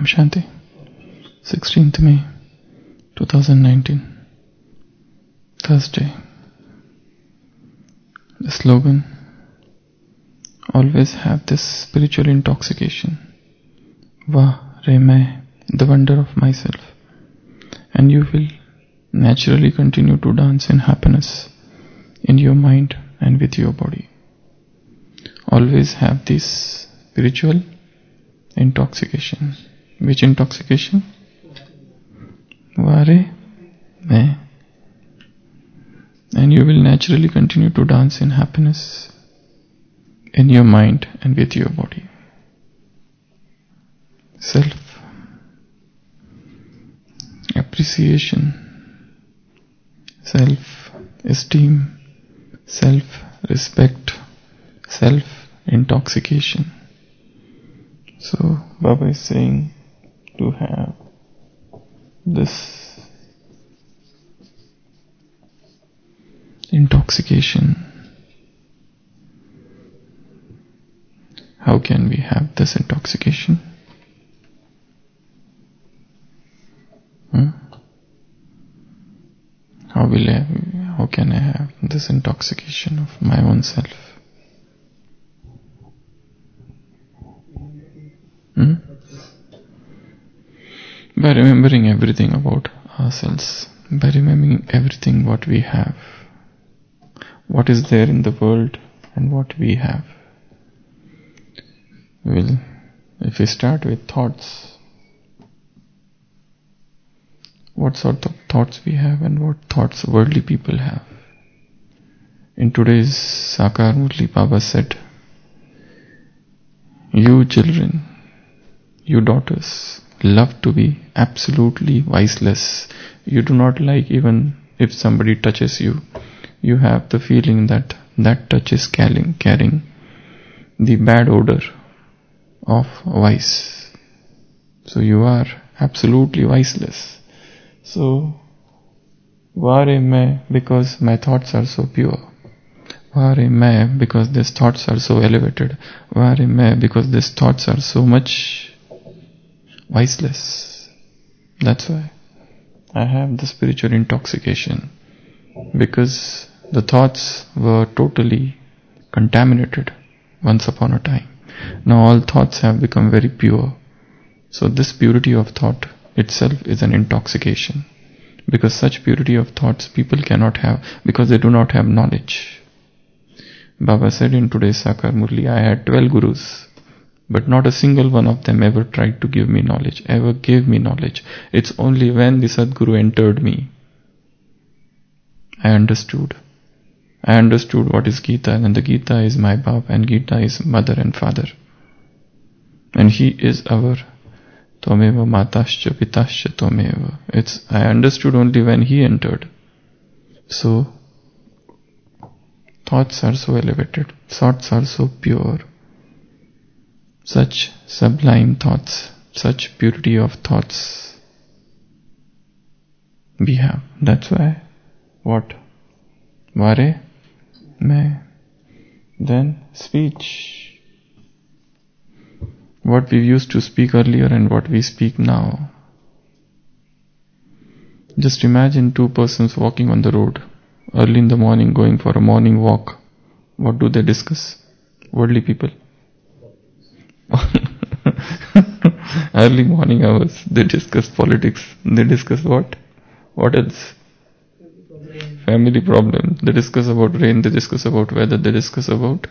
Om Shanti. 16th May 2019, Thursday. The slogan: always have this spiritual intoxication. Vah Re Main, the wonder of myself. And you will naturally continue to dance in happiness in your mind and with your body. Always have this spiritual intoxication. Which intoxication? Vah Re Main. And you will naturally continue to dance in happiness in your mind and with your body. Self appreciation, self esteem, self respect, self intoxication. So Baba is saying to have this intoxication. How can we have this intoxication? How can I have this intoxication of my own self? By remembering everything about ourselves, by remembering everything what we have, what is there in the world and what we have. Well, if we start with thoughts, what sort of thoughts we have and what thoughts worldly people have. In today's Sakar Murli, Baba said, you children, you daughters, love to be absolutely viceless. You do not like even if somebody touches you. You have the feeling that that touch is carrying the bad odor of vice. So you are absolutely viceless. So, Vah Re Main, because my thoughts are so pure. Vah Re Main, because these thoughts are so elevated. Vah Re Main, because these thoughts are so much viceless. That's why I have the spiritual intoxication. Because the thoughts were totally contaminated once upon a time. Now all thoughts have become very pure. So this purity of thought itself is an intoxication, because such purity of thoughts people cannot have because they do not have knowledge. Baba said in today's Sakar Murli, I had 12 gurus, but not a single one of them ever tried to give me knowledge, ever gave me knowledge. It's only when the Sadguru entered me, I understood what is Gita, and the Gita is my Baba, and Gita is mother and father. And he is our Tvameva Matascha Pitascha Tvameva. I understood only when he entered. So, thoughts are so elevated, thoughts are so pure, such sublime thoughts, such purity of thoughts we have. That's why, what? Vah Re Main. Then speech. What we used to speak earlier and what we speak now. Just imagine two persons walking on the road, early in the morning going for a morning walk. What do they discuss? Worldly people. Early morning hours, they discuss politics. They discuss what? What else? Family problem. They discuss about rain, they discuss about weather, they discuss about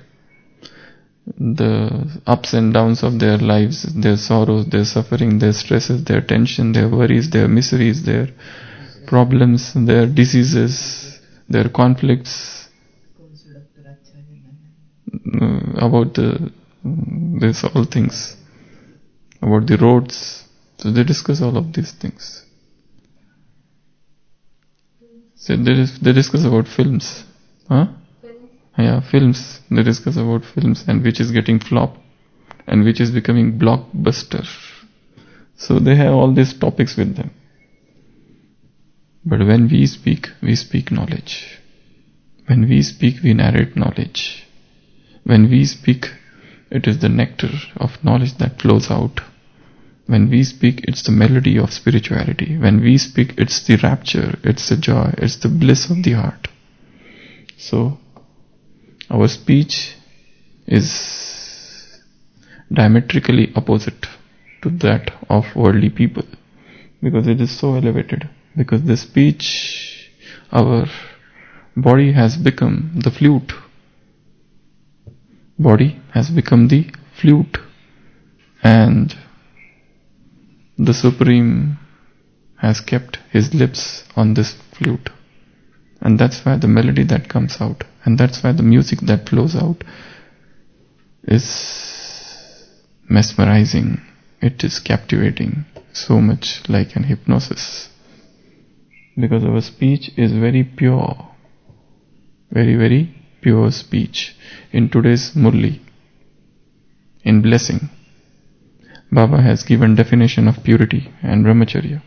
the ups and downs of their lives, their sorrows, their suffering, their stresses, their tension, their worries, their miseries, their problems, their diseases, their conflicts, about these all things, about the roads. So they discuss all of these things. So they discuss about films. Films. They discuss about films and which is getting flop and which is becoming blockbuster. So they have all these topics with them. But when we speak knowledge. When we speak, we narrate knowledge. When we speak, it is the nectar of knowledge that flows out. When we speak, it's the melody of spirituality. When we speak, it's the rapture, it's the joy, it's the bliss of the heart. So, our speech is diametrically opposite to that of worldly people, because it is so elevated. Because the speech, our body has become the flute. Body has become the flute, and the Supreme has kept his lips on this flute. And that's why the melody that comes out, and that's why the music that flows out is mesmerizing. It is captivating, so much like an hypnosis. Because our speech is very pure, very, very pure speech. In today's Murli, in blessing, Baba has given definition of purity and brahmacharya.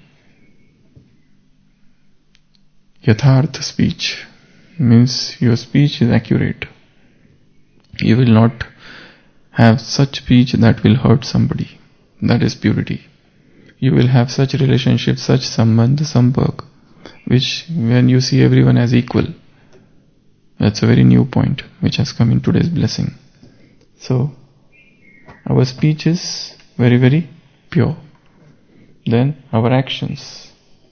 Yathartha speech means your speech is accurate. You will not have such speech that will hurt somebody. That is purity. You will have such relationships, such sambandh, sampark, which when you see everyone as equal. That's a very new point which has come in today's blessing. So, our speech is very, very pure. Then our actions.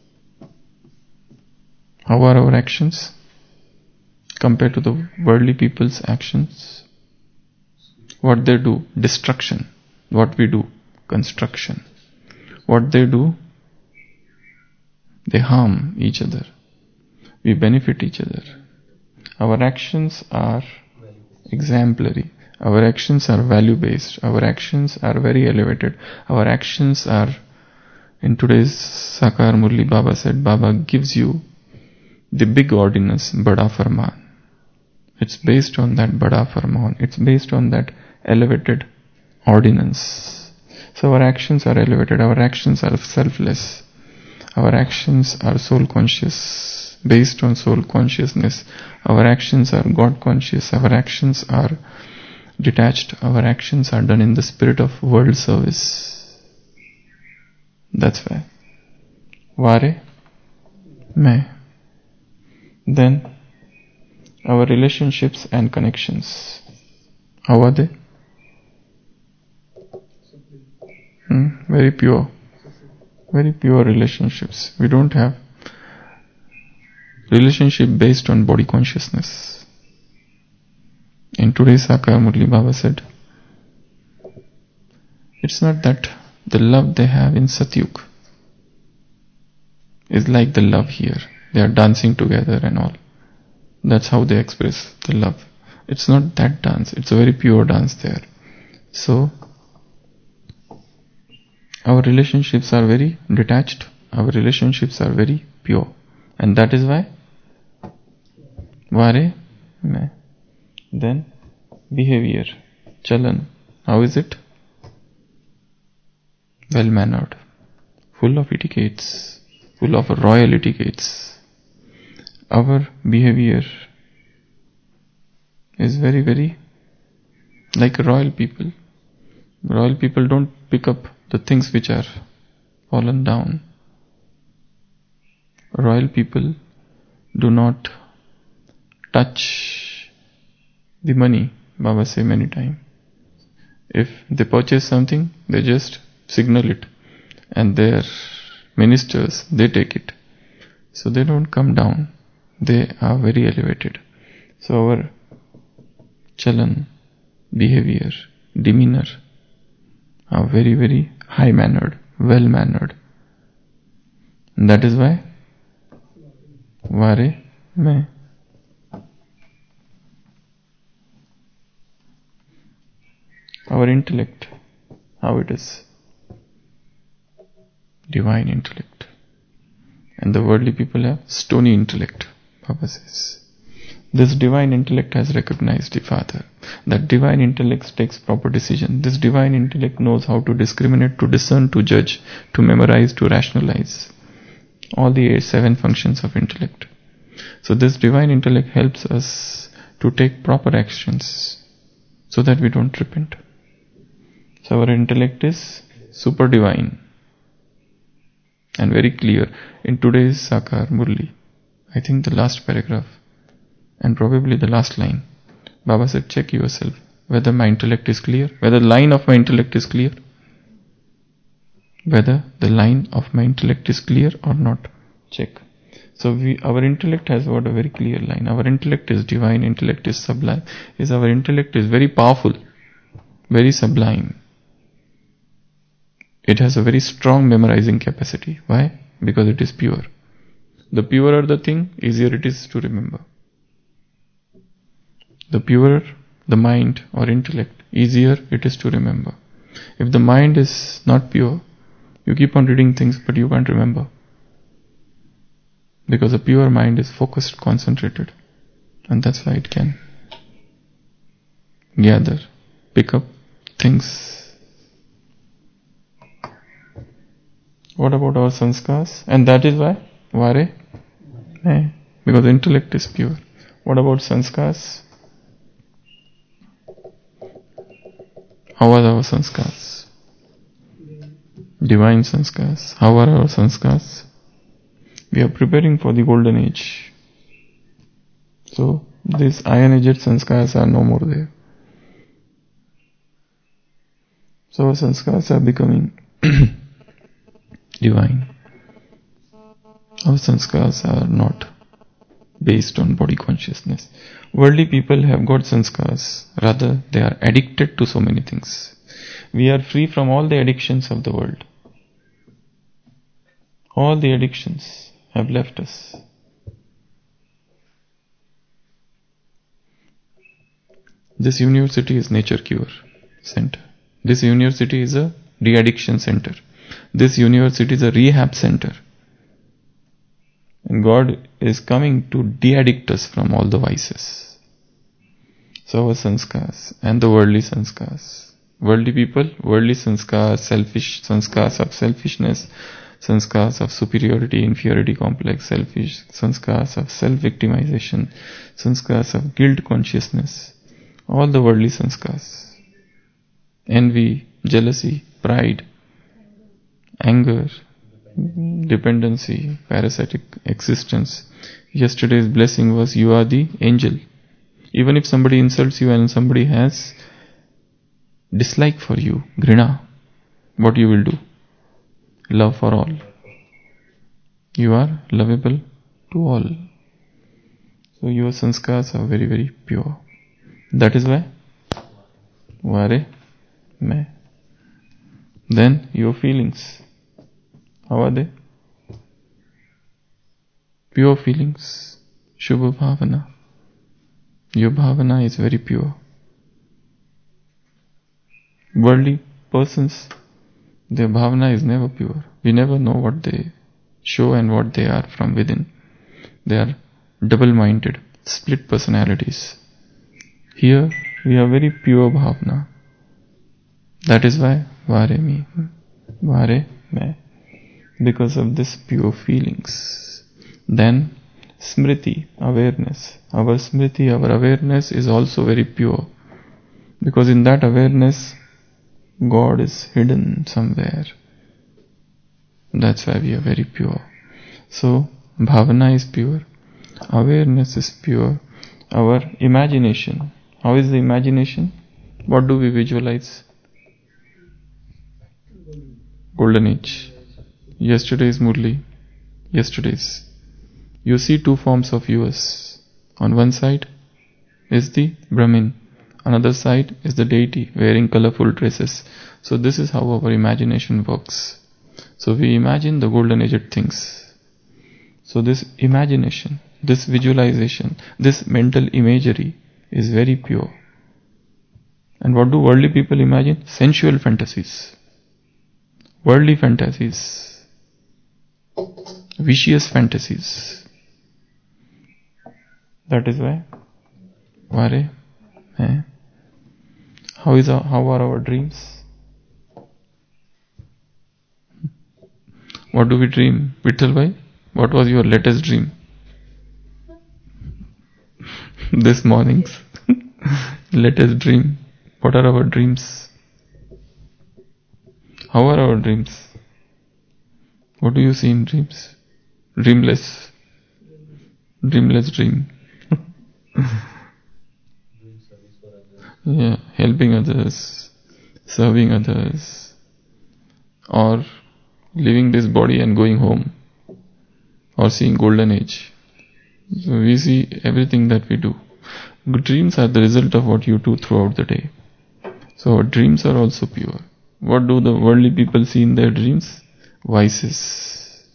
How are our actions compared to the worldly people's actions? What they do? Destruction. What we do? Construction. What they do? They harm each other. We benefit each other. Our actions are exemplary. Our actions are value-based. Our actions are very elevated. Our actions are, in today's Sakar Murli, Baba said, Baba gives you the big ordinance, Bada Farman. It's based on that Bada Farman. It's based on that elevated ordinance. So our actions are elevated. Our actions are selfless. Our actions are soul conscious, based on soul consciousness. Our actions are God conscious. Our actions are detached. Our actions are done in the spirit of world service. That's why. Vare, मैं. Then our relationships and connections. How are they? Very pure. Very pure relationships. We don't have relationship based on body consciousness. In today's Sakar Murli, Baba said, it's not that the love they have in Satyug is like the love here. They are dancing together and all. That's how they express the love. It's not that dance. It's a very pure dance there. So, our relationships are very detached. Our relationships are very pure. And that is why Vare, मैं. Then behavior, chalan. How is it? Well-mannered, full of etiquettes, full of royal etiquettes. Our behavior is very, very like royal people. Royal people don't pick up the things which are fallen down. Royal people do not touch the money, Baba say many times. If they purchase something, they just signal it, and their ministers, they take it. So they don't come down. They are very elevated. So our chalan, behavior, demeanor are very, very high-mannered, well-mannered. And that is why Vare, मैं. Our intellect, how it is? Divine intellect. And the worldly people have stony intellect, Baba says. This divine intellect has recognized the Father. That divine intellect takes proper decision. This divine intellect knows how to discriminate, to discern, to judge, to memorize, to rationalize. All the 7 functions of intellect. So this divine intellect helps us to take proper actions so that we don't repent. So our intellect is super divine and very clear. In today's Sakar Murli, I think the last paragraph and probably the last line, Baba said, check yourself whether my intellect is clear, whether the line of my intellect is clear, whether the line of my intellect is clear or not. Check. So our intellect has got a very clear line. Our intellect is divine, intellect is sublime. Our intellect is very powerful, very sublime. It has a very strong memorizing capacity. Why? Because it is pure. The purer the thing, easier it is to remember. The purer the mind or intellect, easier it is to remember. If the mind is not pure, you keep on reading things but you can't remember. Because a pure mind is focused, concentrated. And that's why it can gather, pick up things. What about our sanskars? And that is why? Vare? Because intellect is pure. What about sanskars? How are our sanskars? Divine sanskars. How are our sanskars? We are preparing for the golden age. So, these iron-aged sanskars are no more there. So, our sanskars are becoming divine. Our sanskars are not based on body consciousness. Worldly people have got sanskars. Rather, they are addicted to so many things. We are free from all the addictions of the world. All the addictions have left us. This university is Nature Cure Center. This university is a de-addiction center. This university is a rehab center. And God is coming to de-addict us from all the vices. So our sanskars and the worldly sanskars. Worldly people, worldly sanskars, selfish sanskars of selfishness, sanskars of superiority, inferiority complex, selfish sanskars of self-victimization, sanskars of guilt consciousness, all the worldly sanskars. Envy, jealousy, pride, anger, dependency, parasitic existence. Yesterday's blessing was you are the angel. Even if somebody insults you and somebody has dislike for you, grina, what you will do? Love for all. You are lovable to all. So your sanskars are very, very pure. That is why Vare Me. Then your feelings. How are they? Pure feelings. Shubha Bhavana. Your Bhavana is very pure. Worldly persons, their Bhavana is never pure. We never know what they show and what they are from within. They are double-minded, split personalities. Here we have very pure Bhavana. That is why Vare Me. Vare Me. Because of this pure feelings. Then Smriti, awareness. Our Smriti, our awareness is also very pure. Because in that awareness, God is hidden somewhere. That's why we are very pure. So, Bhavana is pure. Awareness is pure. Our imagination. How is the imagination? What do we visualize? Golden Age. Yesterday's Murli. Yesterday's. You see two forms of yours. On one side is the Brahmin. Another side is the deity wearing colorful dresses. So this is how our imagination works. So we imagine the golden aged things. So this imagination, this visualization, this mental imagery is very pure. And what do worldly people imagine? Sensual fantasies. Worldly fantasies. Vicious fantasies. That is why Vare Me. How are our dreams? What do we dream? Vittal bhai, what was your latest dream? This morning's latest dream. What are our dreams? How are our dreams? What do you see in dreams? Dreamless. Dreamless dream. Yeah, helping others, serving others, or leaving this body and going home, or seeing golden age. So we see everything that we do. Good dreams are the result of what you do throughout the day. So our dreams are also pure. What do the worldly people see in their dreams? Vices,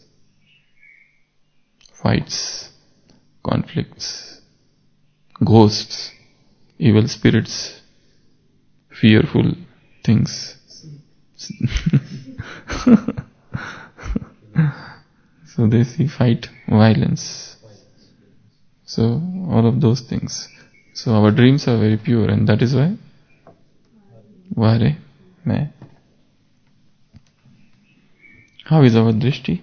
fights, conflicts, ghosts, evil spirits, fearful things. So they see fight, violence. So all of those things. So our dreams are very pure, and that is why Vare Mein. How is our drishti?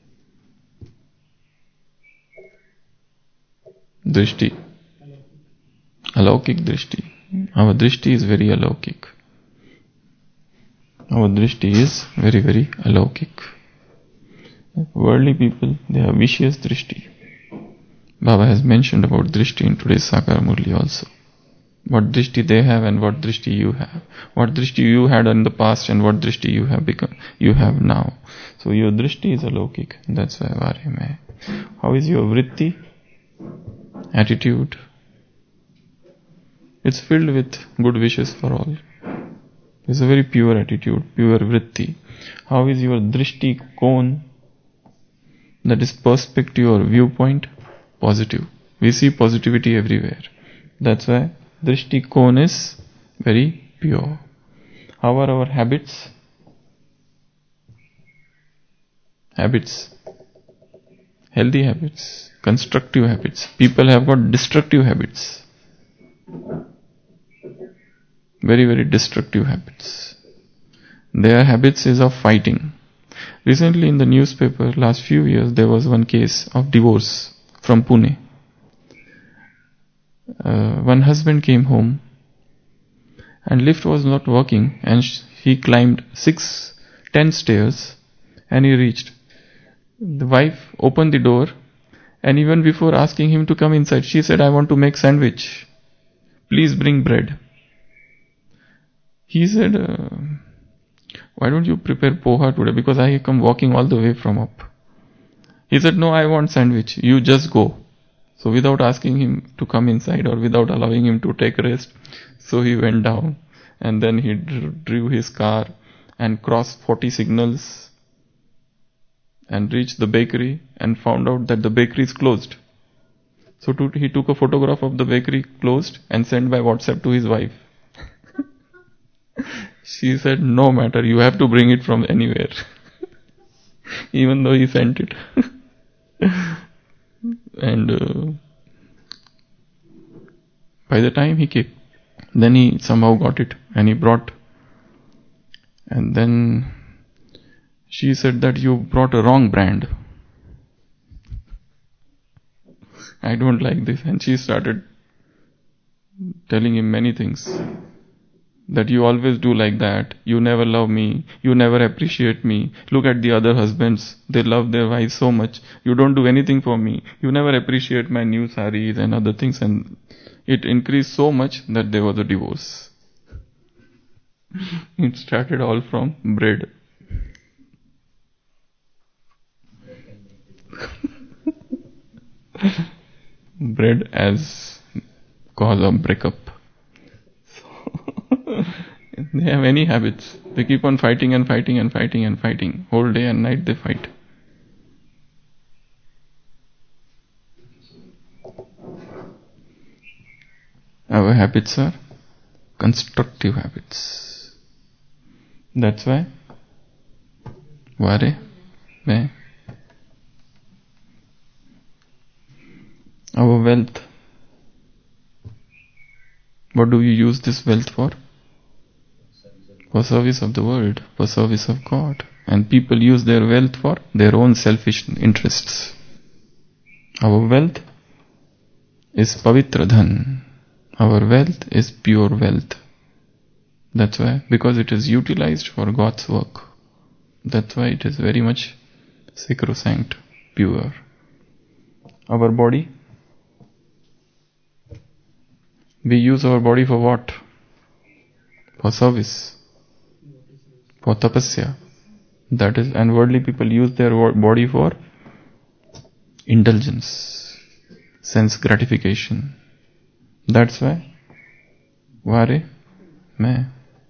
Drishti. Alaukik drishti. Our drishti is very alaukik. Our drishti is very, very alaukik. Worldly people, they have vicious drishti. Baba has mentioned about drishti in today's Sakar Murli also. What drishti they have and what drishti you have. What drishti you had in the past and what drishti you have now. So your drishti is alaukik. That's why Vare Mein. How is your vritti? Attitude? It's filled with good wishes for all. It's a very pure attitude, pure vritti. How is your drishti kon? That is perspective or viewpoint, positive. We see positivity everywhere. That's why drishti kon is very pure. How are our habits? Habits. Healthy habits. Constructive habits. People have got destructive habits. Very, very destructive habits. Their habits is of fighting. Recently in the newspaper, last few years, there was one case of divorce from Pune. One husband came home and lift was not working and he climbed 10 stairs and he reached. The wife opened the door and even before asking him to come inside, she said, I want to make sandwich. Please bring bread. He said, why don't you prepare poha today? Because I come walking all the way from up. He said, no, I want sandwich. You just go. So without asking him to come inside or without allowing him to take rest, so he went down and then he drew his car and crossed 40 signals and reached the bakery and found out that the bakery is closed. So he took a photograph of the bakery closed and sent by WhatsApp to his wife. She said, no matter, you have to bring it from anywhere. Even though he sent it. And by the time he came, then he somehow got it and he brought. And then she said that you brought a wrong brand. I don't like this. And she started telling him many things. That you always do like that. You never love me. You never appreciate me. Look at the other husbands. They love their wives so much. You don't do anything for me. You never appreciate my new saris and other things. And it increased so much that there was a divorce. It started all from bread. Bread as cause of breakup. They have any habits. They keep on fighting and fighting and fighting and fighting. Whole day and night they fight. Our habits are constructive habits. That's why Vare Mein. Our wealth. What do you use this wealth for? For service of the world, for service of God. And people use their wealth for their own selfish interests. Our wealth is Pavitra Dhan. Our wealth is pure wealth. That's why, because it is utilized for God's work. That's why it is very much sacrosanct, pure. Our body, we use our body for what? For service, for tapasya. That is, and worldly people use their body for indulgence, sense gratification. That's why, Vare, मैं.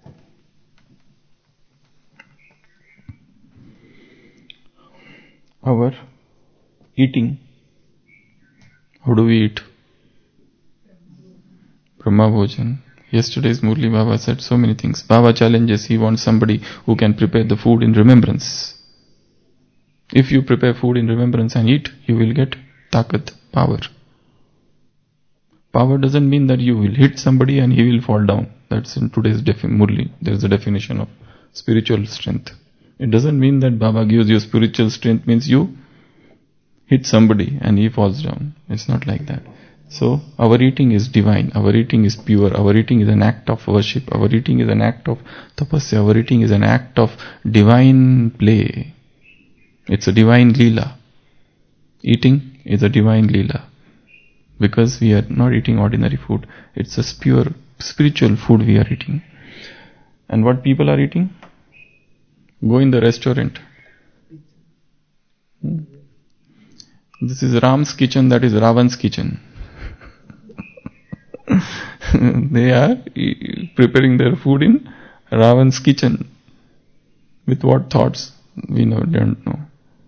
Our eating, how do we eat? Brahma Bhojan. Yesterday's Murli Baba said so many things. Baba challenges, he wants somebody who can prepare the food in remembrance. If you prepare food in remembrance and eat, you will get takat, power. Power doesn't mean that you will hit somebody and he will fall down. That's in today's Murli. There is a definition of spiritual strength. It doesn't mean that Baba gives you spiritual strength means you hit somebody and he falls down. It's not like that. So, our eating is divine, our eating is pure, our eating is an act of worship, our eating is an act of tapasya, our eating is an act of divine play. It's a divine leela. Eating is a divine leela. Because we are not eating ordinary food. It's a pure spiritual food we are eating. And what people are eating? Go in the restaurant. This is Ram's kitchen, that is Ravan's kitchen. They are preparing their food in Ravan's kitchen. With what thoughts? We don't know.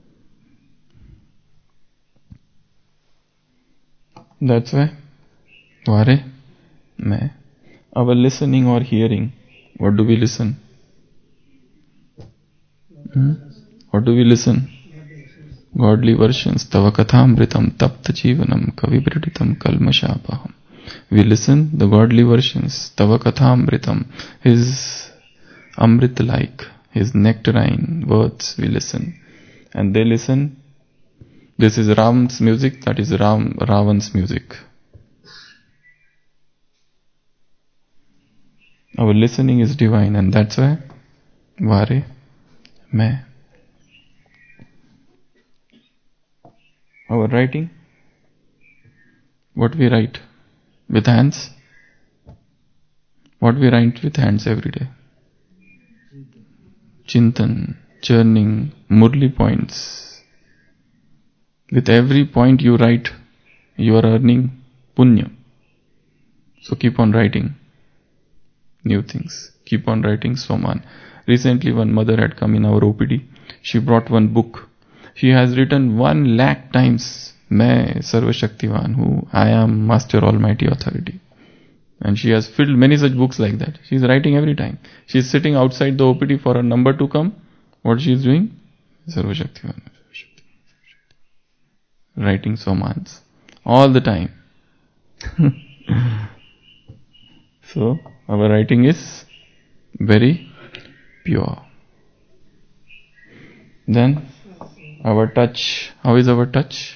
That's why, Vare, मैं. Our listening or hearing, what do we listen? What do we listen? Godly versions. Tava kathamritam tapta jivanam kavibhrititam kalmashapaham. We listen the godly versions. Tava kathamritam, his amrit-like, his nectarine words we listen. And they listen. This is Ram's music, that is Ravan's music. Our listening is divine, and that's why Vare, मैं. Our writing, what we write with hands, what we write with hands every day. Chintan, churning, Murli points. With every point you write, you are earning punya. So keep on writing new things. Keep on writing Swaman. Recently one mother had come in our OPD. She brought one book. She has written 1,00,000 times, मैं सर्वशक्तिवान हूँ, I am Master Almighty Authority. And she has filled many such books like that. She is writing every time. She is sitting outside the OPD for a number to come. What she is doing? Sarvashaktivan. Writing Swamans. All the time. So, our writing is very pure. Then, our touch. How is our touch?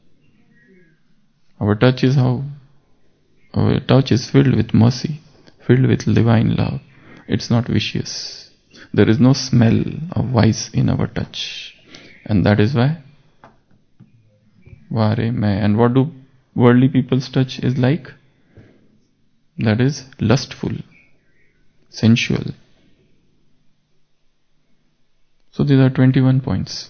Our touch is how? Our touch is filled with mercy, filled with divine love. It's not vicious. There is no smell of vice in our touch. And that is why Vare मैं. And what do worldly people's touch is like? That is lustful, sensual. So these are 21 points.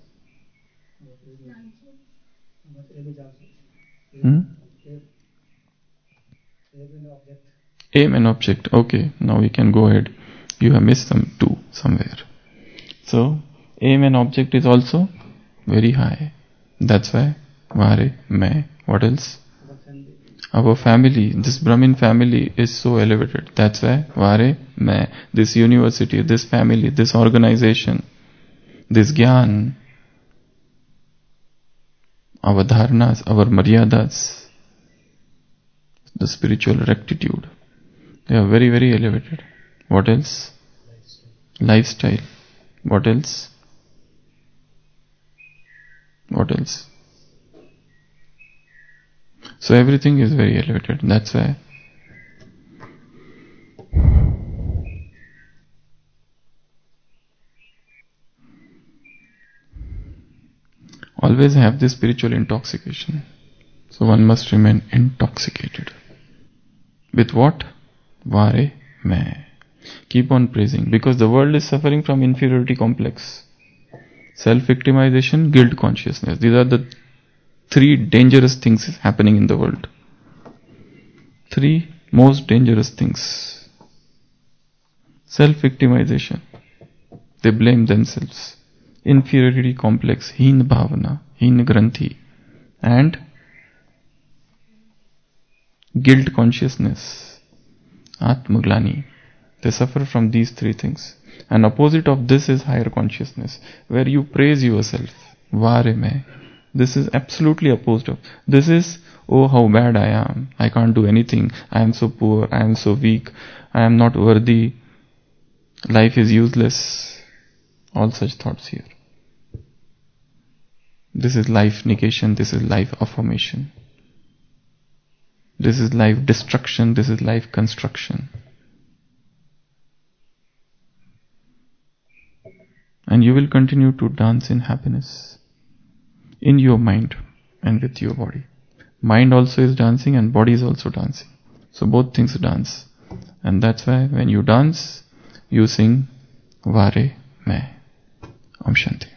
Aim and object. Okay, now we can go ahead. You have missed some two somewhere. So, aim and object is also very high. That's why Vare मैं. What else? Our family, this Brahmin family is so elevated. That's why Vare मैं. This university, this family, this organization, this Gyan, our dharnas, our maryadas, the spiritual rectitude, they are very, very elevated. What else? Lifestyle. What else? What else? So everything is very elevated. That's why always have this spiritual intoxication. So one must remain intoxicated. With what? Vare mein. Keep on praising, because the world is suffering from inferiority complex, self-victimization, guilt consciousness. These are the three dangerous things happening in the world. Three most dangerous things. Self-victimization. They blame themselves. Inferiority complex, heen bhavana, heen granthi, and guilt consciousness, atmaglani. They suffer from these three things. And opposite of this is higher consciousness, where you praise yourself. Vare mein. This is absolutely opposed of. This is, oh how bad I am. I can't do anything. I am so poor. I am so weak. I am not worthy. Life is useless. All such thoughts here. This is life negation. This is life affirmation. This is life destruction. This is life construction. And you will continue to dance in happiness in your mind and with your body. Mind also is dancing and body is also dancing. So both things dance. And that's why when you dance, you sing Vare mein. Om Shanti.